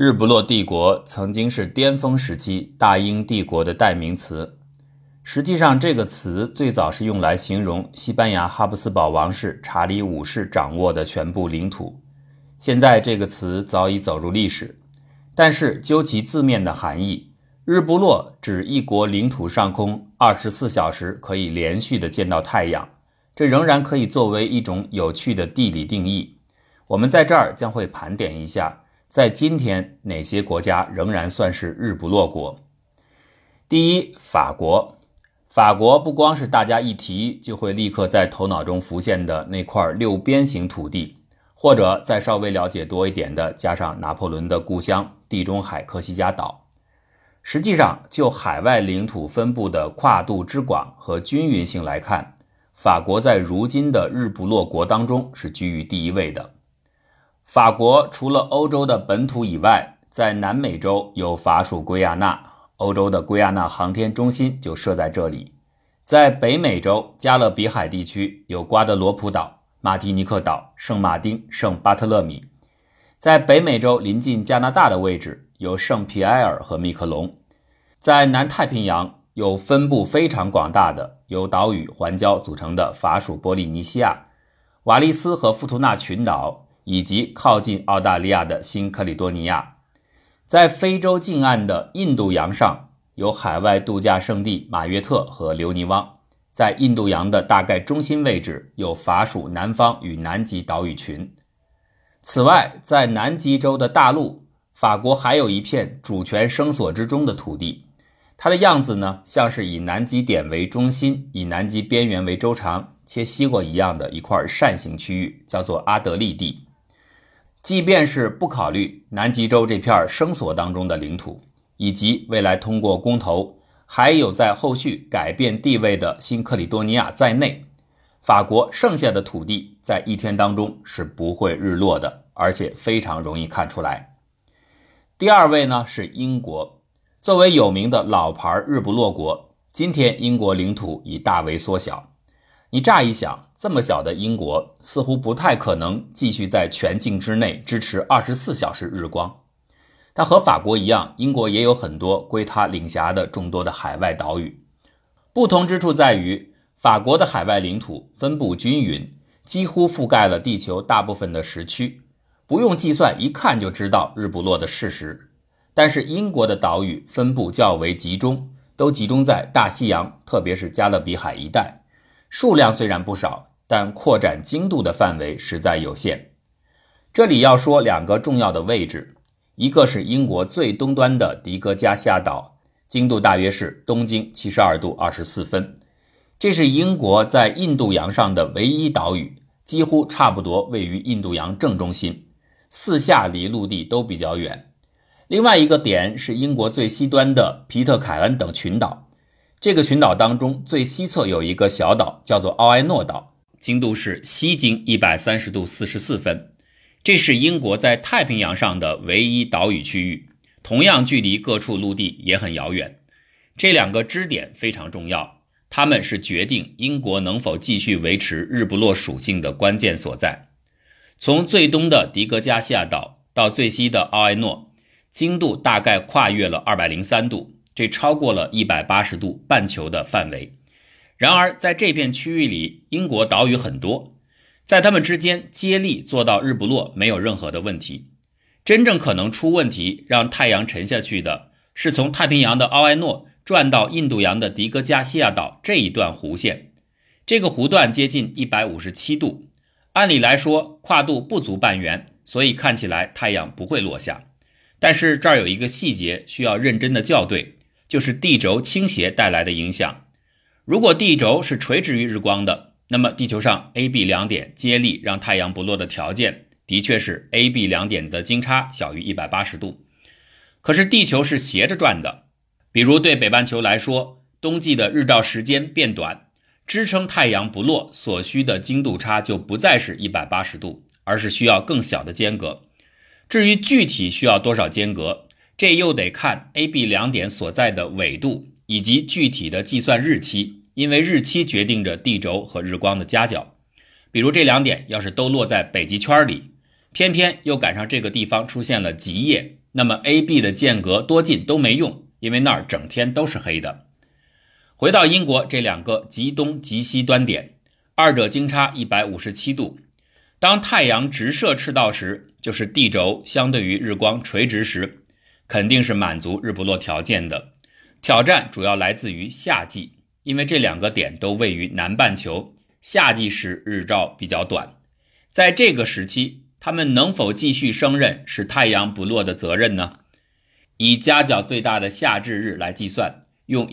日不落帝国曾经是巅峰时期大英帝国的代名词。实际上，这个词最早是用来形容西班牙哈布斯堡王室查理五世掌握的全部领土。现在这个词早已走入历史，但是究其字面的含义，日不落指一国领土上空24小时可以连续的见到太阳，这仍然可以作为一种有趣的地理定义。我们在这儿将会盘点一下，在今天哪些国家仍然算是日不落国。第一，法国。法国不光是大家一提就会立刻在头脑中浮现的那块六边形土地，或者再稍微了解多一点的，加上拿破仑的故乡地中海科西嘉岛。实际上，就海外领土分布的跨度之广和均匀性来看，法国在如今的日不落国当中是居于第一位的。法国除了欧洲的本土以外，在南美洲有法属圭亚那，欧洲的圭亚那航天中心就设在这里。在北美洲加勒比海地区有瓜德罗普岛、马提尼克岛、圣马丁、圣巴特勒米。在北美洲临近加拿大的位置有圣皮埃尔和密克隆。在南太平洋有分布非常广大的由岛屿环礁组成的法属波利尼西亚、瓦利斯和富图纳群岛，以及靠近澳大利亚的新克里多尼亚。在非洲近岸的印度洋上有海外度假胜地马约特和留尼汪。在印度洋的大概中心位置有法属南方与南极岛屿群。此外，在南极洲的大陆，法国还有一片主权声索之中的土地，它的样子呢，像是以南极点为中心，以南极边缘为周长，切西瓜一样的一块扇形区域，叫做阿德利地。即便是不考虑南极洲这片声索当中的领土，以及未来通过公投还有在后续改变地位的新克里多尼亚在内，法国剩下的土地在一天当中是不会日落的，而且非常容易看出来。第二位呢是英国。作为有名的老牌日不落国，今天英国领土已大为缩小。你乍一想，这么小的英国似乎不太可能继续在全境之内支持24小时日光。但和法国一样，英国也有很多归它领辖的众多的海外岛屿。不同之处在于，法国的海外领土分布均匀，几乎覆盖了地球大部分的时区，不用计算一看就知道日不落的事实。但是英国的岛屿分布较为集中，都集中在大西洋，特别是加勒比海一带。数量虽然不少，但扩展经度的范围实在有限。这里要说两个重要的位置，一个是英国最东端的迪戈加西亚岛，经度大约是东经72度24分。这是英国在印度洋上的唯一岛屿，几乎差不多位于印度洋正中心，四下离陆地都比较远。另外一个点是英国最西端的皮特凯恩等群岛，这个群岛当中最西侧有一个小岛叫做奥埃诺岛，经度是西经130度44分。这是英国在太平洋上的唯一岛屿区域，同样距离各处陆地也很遥远。这两个支点非常重要，它们是决定英国能否继续维持日不落属性的关键所在。从最东的迪戈加西亚岛到最西的奥埃诺，经度大概跨越了203度，这超过了180度半球的范围。然而在这片区域里，英国岛屿很多，在它们之间接力做到日不落没有任何的问题。真正可能出问题让太阳沉下去的是从太平洋的奥埃诺转到印度洋的迪戈加西亚岛这一段弧线。这个弧段接近157度，按理来说跨度不足半圆，所以看起来太阳不会落下。但是这儿有一个细节需要认真的校对，就是地轴倾斜带来的影响。如果地轴是垂直于日光的，那么地球上 A、B 两点接力让太阳不落的条件的确是 A、B 两点的经差小于180度。可是地球是斜着转的，比如对北半球来说，冬季的日照时间变短，支撑太阳不落所需的经度差就不再是180度，而是需要更小的间隔。至于具体需要多少间隔，这又得看 A、B 两点所在的纬度以及具体的计算日期，因为日期决定着地轴和日光的夹角。比如这两点要是都落在北极圈里，偏偏又赶上这个地方出现了极夜， 那么 A、B 的间隔多近都没用，因为那儿整天都是黑的。回到英国这两个极东极西端点，二者经差157度。当太阳直射赤道时，就是地轴相对于日光垂直时，肯定是满足日不落条件的。挑战主要来自于夏季，因为这两个点都位于南半球，夏季时日照比较短。在这个时期，他们能否继续胜任使太阳不落的责任呢？以夹角最大的夏至日来计算，用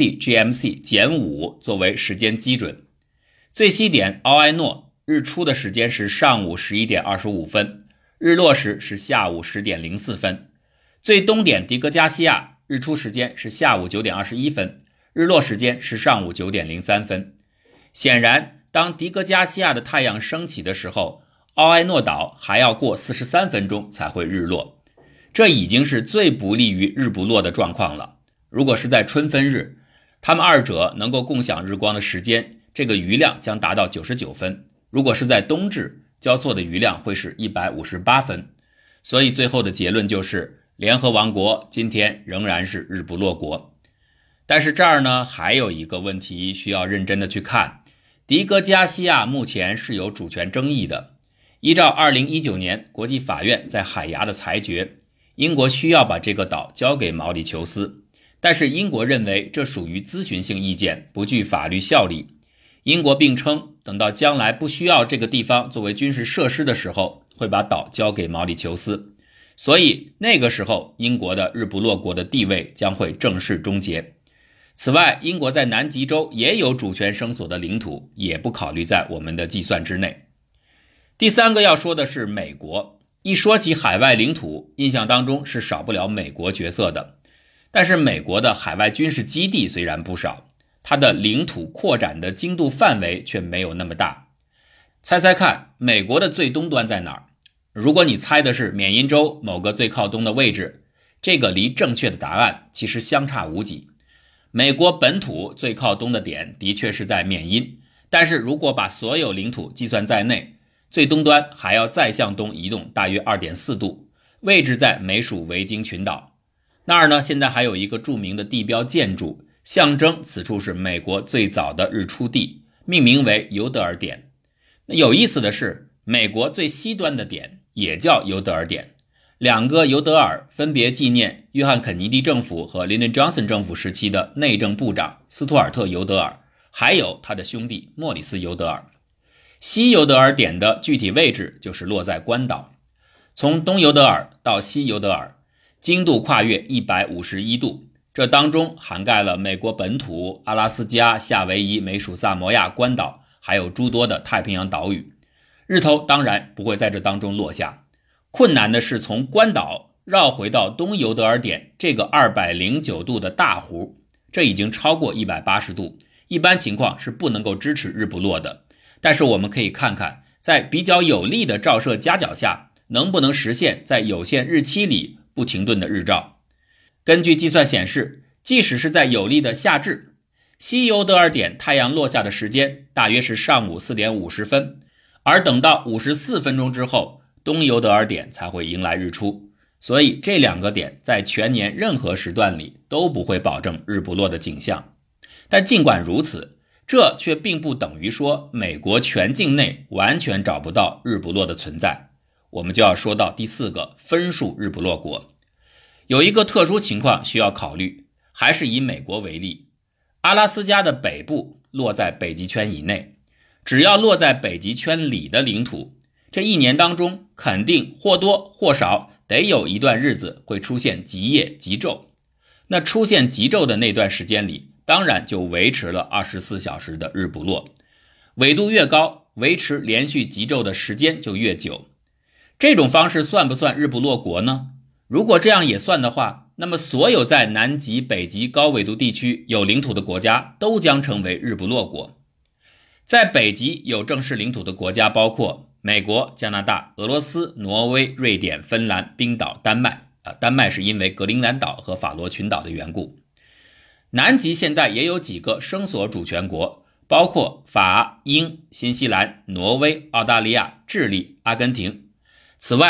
UTC-GMC-5 作为时间基准。最西点奥埃诺日出的时间是上午11点25分，日落时是下午10点04分。最东点迪格加西亚日出时间是下午9点21分，日落时间是上午9点03分。显然，当迪格加西亚的太阳升起的时候，奥埃诺岛还要过43分钟才会日落，这已经是最不利于日不落的状况了。如果是在春分日，他们二者能够共享日光的时间，这个余量将达到99分。如果是在冬至，交错的余量会是158分。所以最后的结论就是，联合王国今天仍然是日不落国。但是这儿呢，还有一个问题需要认真的去看，迪格加西亚目前是有主权争议的。依照2019年国际法院在海牙的裁决，英国需要把这个岛交给毛里求斯，但是英国认为这属于咨询性意见，不具法律效力。英国并称，等到将来不需要这个地方作为军事设施的时候，会把岛交给毛里求斯。所以那个时候，英国的日不落国的地位将会正式终结。此外，英国在南极洲也有主权声索的领土，也不考虑在我们的计算之内。第三个要说的是美国。一说起海外领土，印象当中是少不了美国角色的。但是美国的海外军事基地虽然不少，它的领土扩展的经度范围却没有那么大。猜猜看，美国的最东端在哪儿？如果你猜的是缅因州某个最靠东的位置，这个离正确的答案其实相差无几。美国本土最靠东的点的确是在缅因，但是如果把所有领土计算在内，最东端还要再向东移动大约 2.4 度，位置在美属维京群岛。那儿呢，现在还有一个著名的地标建筑，象征此处是美国最早的日出地，命名为尤德尔点。有意思的是，美国最西端的点也叫尤德尔点。两个尤德尔分别纪念约翰肯尼迪政府和林顿· Johnson 政府时期的内政部长斯图尔特·尤德尔，还有他的兄弟莫里斯·尤德尔。西尤德尔点的具体位置就是落在关岛，从东尤德尔到西尤德尔，经度跨越151度，这当中涵盖了美国本土、阿拉斯加、夏威夷、美属萨摩亚、关岛，还有诸多的太平洋岛屿。日头当然不会在这当中落下，困难的是从关岛绕回到东尤德尔点这个209度的大弧，这已经超过180度，一般情况是不能够支持日不落的。但是我们可以看看，在比较有利的照射夹角下，能不能实现在有限日期里不停顿的日照。根据计算显示，即使是在有利的夏至，西尤德尔点太阳落下的时间大约是上午4点50分，而等到54分钟之后，东尤德尔点才会迎来日出。所以这两个点在全年任何时段里都不会保证日不落的景象。但尽管如此，这却并不等于说美国全境内完全找不到日不落的存在。我们就要说到第四个分数日不落国。有一个特殊情况需要考虑，还是以美国为例。阿拉斯加的北部落在北极圈以内，只要落在北极圈里的领土，这一年当中肯定或多或少得有一段日子会出现极夜极昼。那出现极昼的那段时间里，当然就维持了24小时的日不落。纬度越高，维持连续极昼的时间就越久。这种方式算不算日不落国呢？如果这样也算的话，那么所有在南极、北极高纬度地区有领土的国家都将成为日不落国。在北极有正式领土的国家包括美国、加拿大、俄罗斯、挪威、瑞典、芬兰、冰岛、丹麦。丹麦是因为格陵兰岛和法罗群岛的缘故。南极现在也有几个声索主权国，包括法、英、新西兰、挪威、澳大利亚、智利、阿根廷。此外，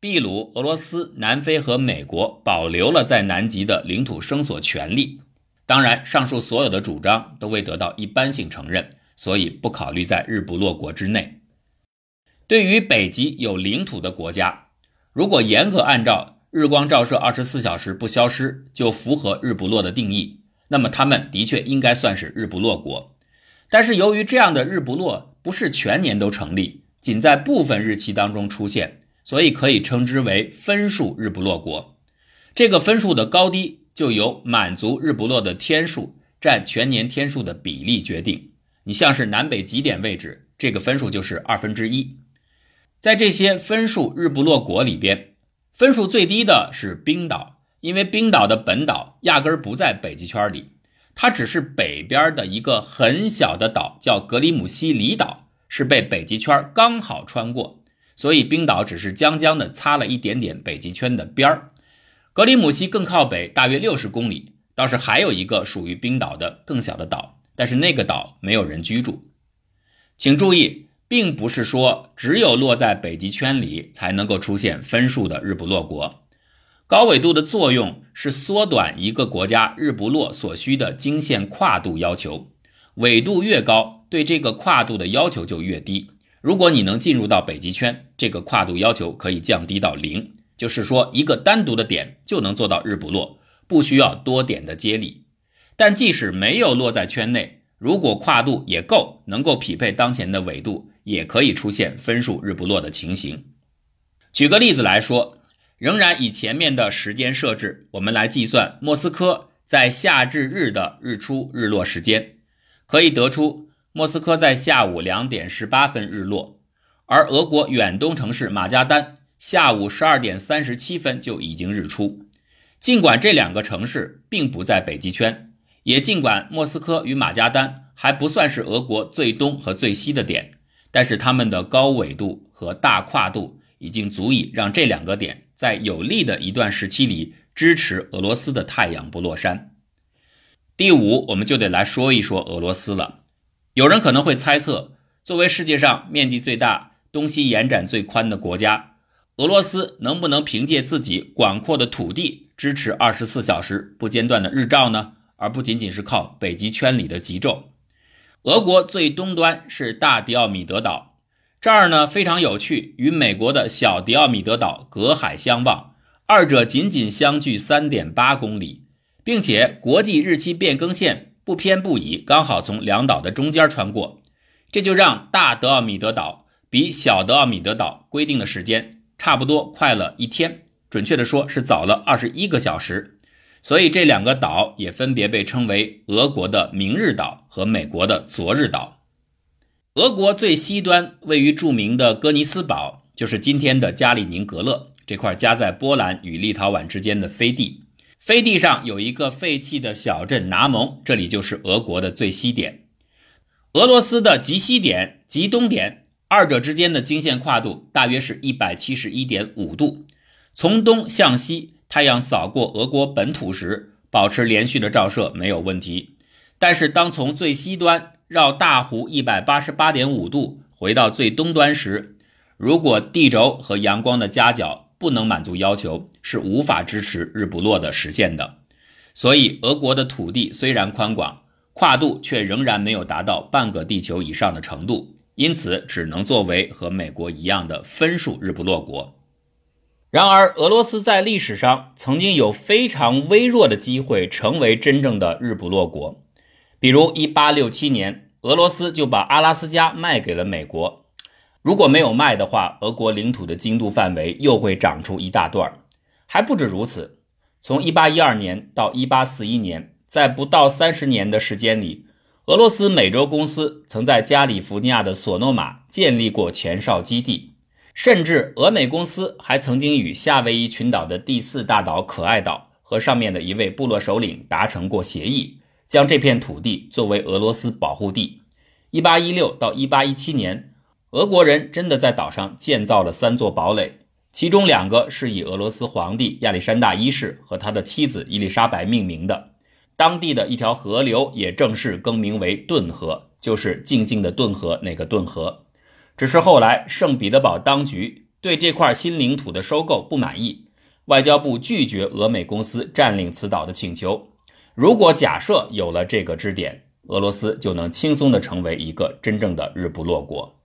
秘鲁、俄罗斯、南非和美国保留了在南极的领土声索权利。当然，上述所有的主张都未得到一般性承认，所以不考虑在日不落国之内。对于北极有领土的国家，如果严格按照日光照射24小时不消失就符合日不落的定义，那么他们的确应该算是日不落国。但是由于这样的日不落不是全年都成立，仅在部分日期当中出现，所以可以称之为分数日不落国。这个分数的高低就由满足日不落的天数占全年天数的比例决定。你像是南北极点位置，这个分数就是1/2。在这些分数日不落国里边，分数最低的是冰岛，因为冰岛的本岛压根儿不在北极圈里，它只是北边的一个很小的岛，叫格里姆西里岛，是被北极圈刚好穿过，所以冰岛只是将将的擦了一点点北极圈的边儿。格里姆西更靠北，大约60公里，倒是还有一个属于冰岛的更小的岛，但是那个岛没有人居住。请注意，并不是说只有落在北极圈里才能够出现分数的日不落国。高纬度的作用是缩短一个国家日不落所需的经线跨度要求，纬度越高，对这个跨度的要求就越低。如果你能进入到北极圈，这个跨度要求可以降低到0，就是说一个单独的点就能做到日不落，不需要多点的接力。但即使没有落在圈内，如果跨度也够，能够匹配当前的纬度，也可以出现分数日不落的情形。举个例子来说，仍然以前面的时间设置，我们来计算莫斯科在夏至日的日出日落时间，可以得出莫斯科在下午2点18分日落，而俄国远东城市马加丹下午12点37分就已经日出。尽管这两个城市并不在北极圈，也尽管莫斯科与马加丹还不算是俄国最东和最西的点，但是它们的高纬度和大跨度已经足以让这两个点在有利的一段时期里支持俄罗斯的太阳不落山。第五，我们就得来说一说俄罗斯了。有人可能会猜测，作为世界上面积最大、东西延展最宽的国家，俄罗斯能不能凭借自己广阔的土地支持24小时不间断的日照呢？而不仅仅是靠北极圈里的极昼。俄国最东端是大迪奥米德岛，这儿呢非常有趣，与美国的小迪奥米德岛隔海相望，二者仅仅相距 3.8 公里，并且国际日期变更线不偏不倚，刚好从两岛的中间穿过，这就让大德奥米德岛比小德奥米德岛规定的时间差不多快了1天，准确的说是早了21个小时。所以这两个岛也分别被称为俄国的明日岛和美国的昨日岛。俄国最西端位于著名的哥尼斯堡，就是今天的加里宁格勒，这块夹在波兰与立陶宛之间的飞地。飞地上有一个废弃的小镇拿蒙，这里就是俄国的最西点。俄罗斯的极西点、极东点，二者之间的经线跨度大约是 171.5 度。从东向西，太阳扫过俄国本土时，保持连续的照射没有问题。但是当从最西端绕大弧 188.5 度回到最东端时，如果地轴和阳光的夹角不能满足要求，是无法支持日不落的实现的。所以俄国的土地虽然宽广，跨度却仍然没有达到半个地球以上的程度，因此只能作为和美国一样的分数日不落国。然而俄罗斯在历史上曾经有非常微弱的机会成为真正的日不落国。比如1867年，俄罗斯就把阿拉斯加卖给了美国。如果没有卖的话，俄国领土的经度范围又会长出一大段。还不止如此，从1812年到1841年，在不到30年的时间里，俄罗斯美洲公司曾在加利福尼亚的索诺马建立过前哨基地，甚至俄美公司还曾经与夏威夷群岛的第4大岛可爱岛和上面的一位部落首领达成过协议，将这片土地作为俄罗斯保护地。1816到1817年，俄国人真的在岛上建造了3座堡垒，其中2个是以俄罗斯皇帝亚历山大一世和他的妻子伊丽莎白命名的。当地的一条河流也正式更名为顿河，就是静静的顿河那个顿河。只是后来圣彼得堡当局对这块新领土的收购不满意，外交部拒绝俄美公司占领此岛的请求。如果假设有了这个支点，俄罗斯就能轻松地成为一个真正的日不落国。